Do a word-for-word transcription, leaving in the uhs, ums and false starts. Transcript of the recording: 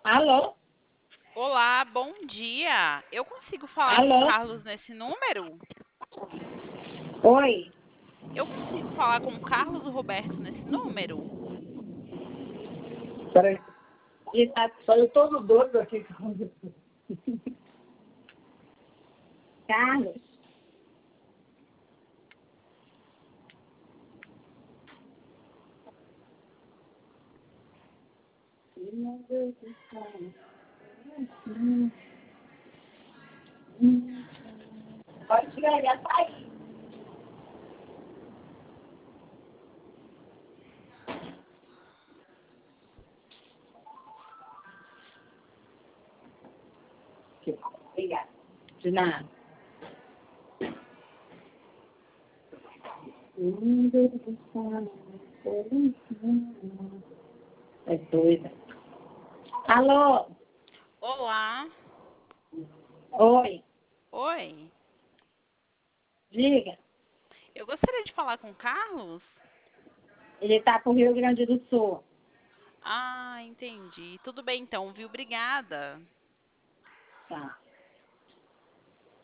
Alô? Olá, bom dia. Eu consigo falar com o Alô? Carlos nesse número? Oi? Eu consigo falar com o Carlos Roberto nesse número? Peraí. Ele tá falando todo doido aqui. Carlos? Meu Deus do céu. Pode tirar ele, açaí. Obrigada. De nada. Meu Deus do céu. É doida. Alô? Olá. Oi? Oi. Diga. Eu gostaria de falar com o Carlos? Ele tá pro Rio Grande do Sul. Ah, entendi. Tudo bem então, viu? Obrigada. Tá.